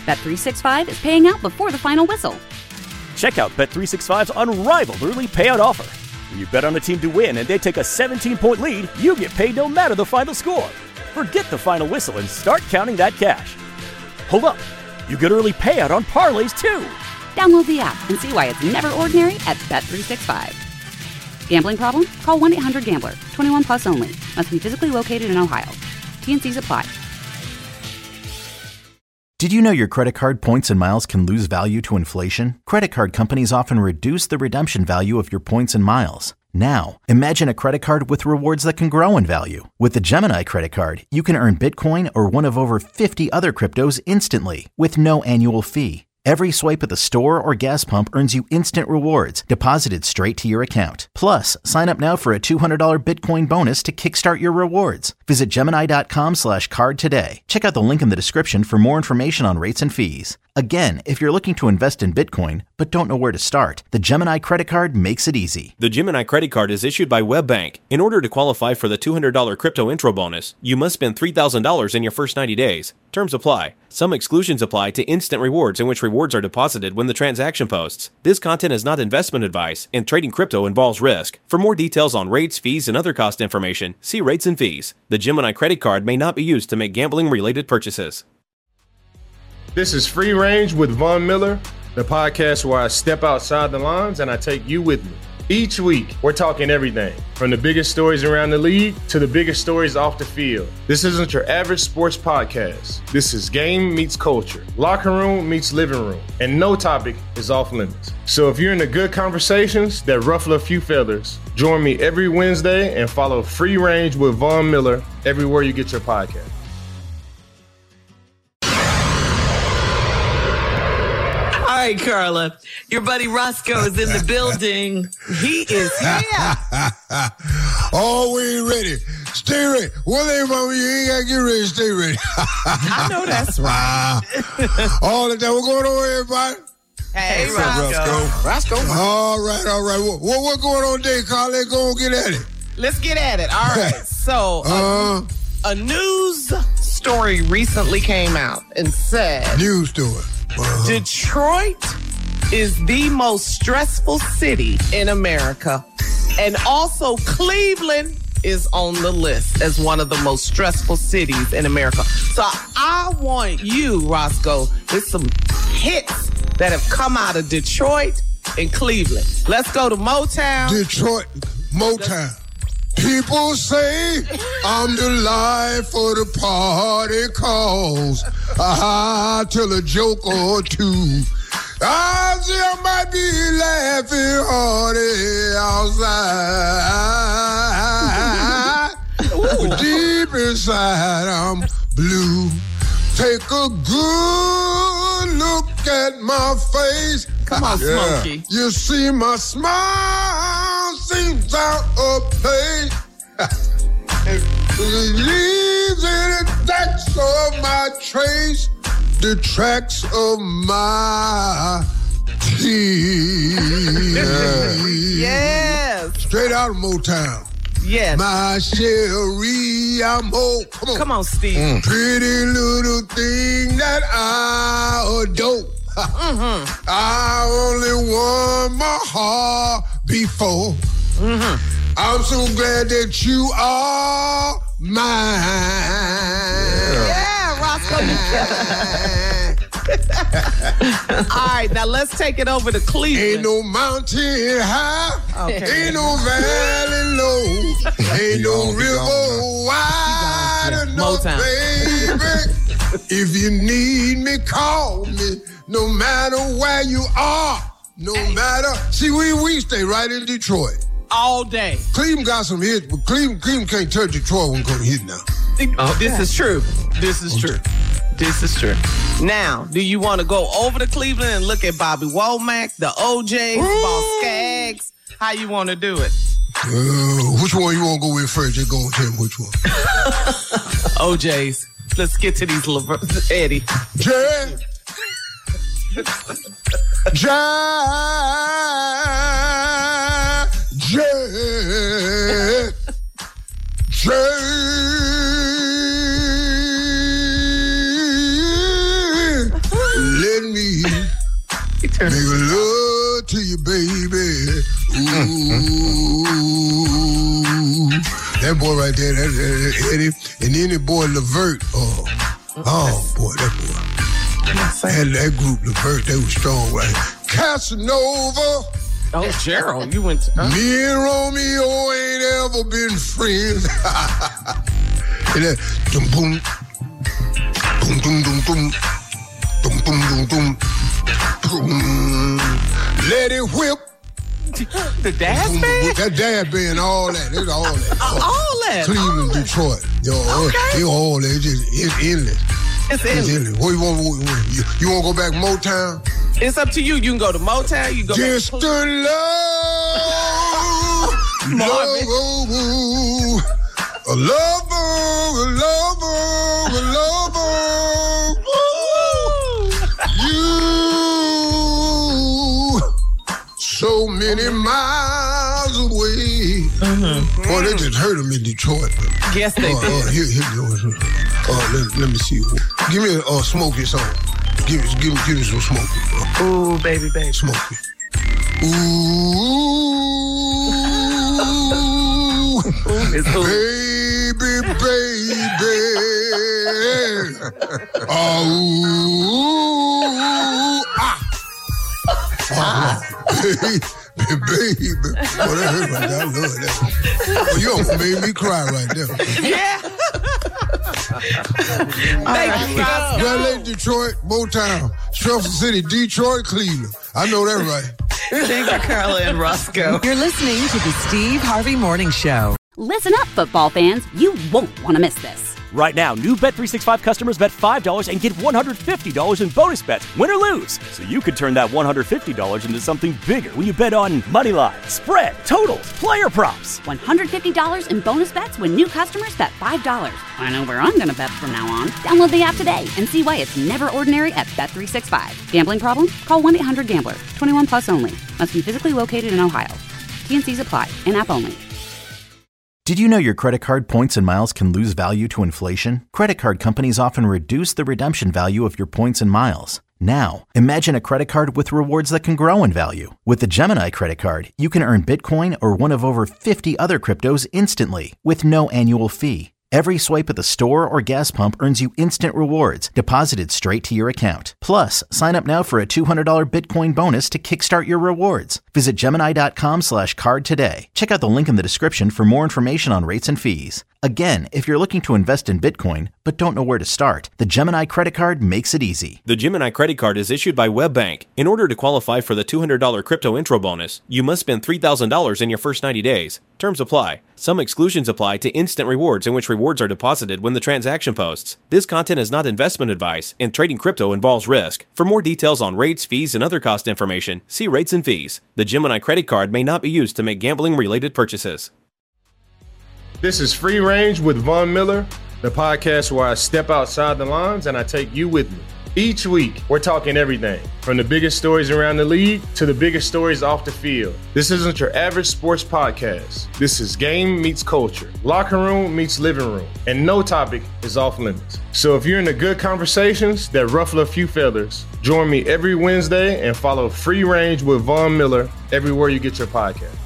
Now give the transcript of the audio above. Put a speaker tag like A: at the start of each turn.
A: Bet365 is paying out before the final whistle.
B: Check out Bet365's unrivaled early payout offer. When you bet on a team to win and they take a 17-point lead, you get paid no matter the final score. Forget the final whistle and start counting that cash. Hold up. You get early payout on parlays, too.
A: Download the app and see why it's never ordinary at Bet365. Gambling problem? Call 1-800-GAMBLER. 21 plus only. Must be physically located in Ohio. T&Cs apply.
C: Did you know your credit card points and miles can lose value to inflation? Credit card companies often reduce the redemption value of your points and miles. Now, imagine a credit card with rewards that can grow in value. With the Gemini credit card, you can earn Bitcoin or one of over 50 other cryptos instantly with no annual fee. Every swipe at the store or gas pump earns you instant rewards deposited straight to your account. Plus, sign up now for a $200 Bitcoin bonus to kickstart your rewards. Visit Gemini.com/card today. Check out the link in the description for more information on rates and fees. Again, if you're looking to invest in Bitcoin but don't know where to start, the Gemini credit card makes it easy.
D: The Gemini credit card is issued by WebBank. In order to qualify for the $200 crypto intro bonus, you must spend $3,000 in your first 90 days. Terms apply. Some exclusions apply to instant rewards, in which rewards are deposited when the transaction posts. This content is not investment advice, and trading crypto involves risk. For more details on rates, fees, and other cost information, see rates and fees. The Gemini credit card may not be used to make gambling-related purchases.
E: This is Free Range with Von Miller, the podcast where I step outside the lines and I take you with me. Each week, we're talking everything from the biggest stories around the league to the biggest stories off the field. This isn't your average sports podcast. This is game meets culture, locker room meets living room, and no topic is off limits. So if you're into good conversations that ruffle a few feathers, join me every Wednesday and follow Free Range with Von Miller everywhere you get your podcast.
F: All right, Carla, your buddy Roscoe is in the building. He is here.
G: Oh, we ain't ready. Stay ready. One thing, mama, you ain't got to get ready. Stay ready.
F: I know that's right.
G: All the time. What's going on, everybody?
F: Hey,
G: Roscoe. All right. What's going on today, Carla? Let's go and get at it.
F: Let's get at it. All right. So, a news story recently came out and said...
G: News story.
F: Detroit is the most stressful city in America. And also Cleveland is on the list as one of the most stressful cities in America. So I want you, Roscoe, with some hits that have come out of Detroit and Cleveland. Let's go to Motown.
G: Detroit, Motown. People say I'm the life of the party cause I tell a joke or two. I see I might be laughing hardy outside. But deep inside I'm blue. Take a good look at my face.
F: Come on, Smokey.
G: You see my smile seems out of place. It leaves in the tracks of my trace, the tracks of my tears.
F: Yes.
G: Straight out of Motown.
F: Yes.
G: My Sherry, I'm old.
F: Come on, Steve.
G: Pretty little thing that I adore. I only won my heart before. I'm so glad that you are mine.
F: Yeah, Roscoe, you All right, now let's take it over to Cleveland.
G: Ain't no mountain high, ain't no valley low, ain't no river wide enough, baby. If you need me, call me. No matter where you are, no matter. See, we stay right in Detroit.
F: All day.
G: Cleveland got some hits, but Cleveland can't touch Detroit when it comes to hit now.
F: This is true. This is true. Now, do you want to go over to Cleveland and look at Bobby Womack, the OJs, Boss Skaggs? How you want to do it?
G: Which one you want to go with first? Just go and tell me which one.
F: OJs. Let's get to these Eddie.
G: Jay. right there. That's Eddie. And then the boy Levert. Oh, boy, that boy. That group, Levert, they was strong, right? Casanova.
F: Oh, Gerald, you went to...
G: Me and Romeo ain't ever been friends. And that, boom, boom, boom, boom, boom, boom, boom, boom, boom, boom. Let it whip.
F: The Daz Band?
G: That Daz Band, all that. It's all that.
F: All that.
G: Cleveland, Detroit. Yo,
F: okay.
G: They all that. It's endless.
F: It's endless.
G: What you want to go back Motown?
F: It's up to you. You can go to Motown. You go
G: just
F: back
G: to love. A lover. You so many miles away. Boy, they just heard him in Detroit.
F: Yes, they did.
G: Let me see. Give me a Smokey song. Give me some Smokey.
F: Ooh, baby.
G: Smokey. Ooh. Baby. Baby. Boy, that hurt right there. I love that. Oh, you almost made me cry right there.
F: Yeah. Thank you, Roscoe.
G: L.A., Detroit, Motown, Shelter City, Detroit, Cleveland. I know that right.
F: Thank you, Carla and Roscoe.
H: You're listening to the Steve Harvey Morning Show.
A: Listen up, football fans. You won't want to miss this.
B: Right now, new Bet365 customers bet $5 and get $150 in bonus bets, win or lose. So you could turn that $150 into something bigger when you bet on money line, spread, totals, player props.
A: $150 in bonus bets when new customers bet $5. I know where I'm going to bet from now on. Download the app today and see why it's never ordinary at Bet365. Gambling problem? Call 1-800-GAMBLER. 21 plus only. Must be physically located in Ohio. T&Cs apply. In-app only.
C: Did you know your credit card points and miles can lose value to inflation? Credit card companies often reduce the redemption value of your points and miles. Now, imagine a credit card with rewards that can grow in value. With the Gemini credit card, you can earn Bitcoin or one of over 50 other cryptos instantly with no annual fee. Every swipe at the store or gas pump earns you instant rewards deposited straight to your account. Plus, sign up now for a $200 Bitcoin bonus to kickstart your rewards. Visit Gemini.com/card today. Check out the link in the description for more information on rates and fees. Again, if you're looking to invest in Bitcoin but don't know where to start, the Gemini credit card makes it easy.
D: The Gemini credit card is issued by WebBank. In order to qualify for the $200 crypto intro bonus, you must spend $3,000 in your first 90 days. Terms apply. Some exclusions apply to instant rewards in which rewards are deposited when the transaction posts. This content is not investment advice, and trading crypto involves risk. For more details on rates, fees, and other cost information, see rates and fees. The Gemini credit card may not be used to make gambling-related purchases.
E: This is Free Range with Von Miller, the podcast where I step outside the lines and I take you with me. Each week, we're talking everything from the biggest stories around the league to the biggest stories off the field. This isn't your average sports podcast. This is game meets culture, locker room meets living room, and no topic is off limits. So if you're into good conversations that ruffle a few feathers, join me every Wednesday and follow Free Range with Von Miller everywhere you get your podcast.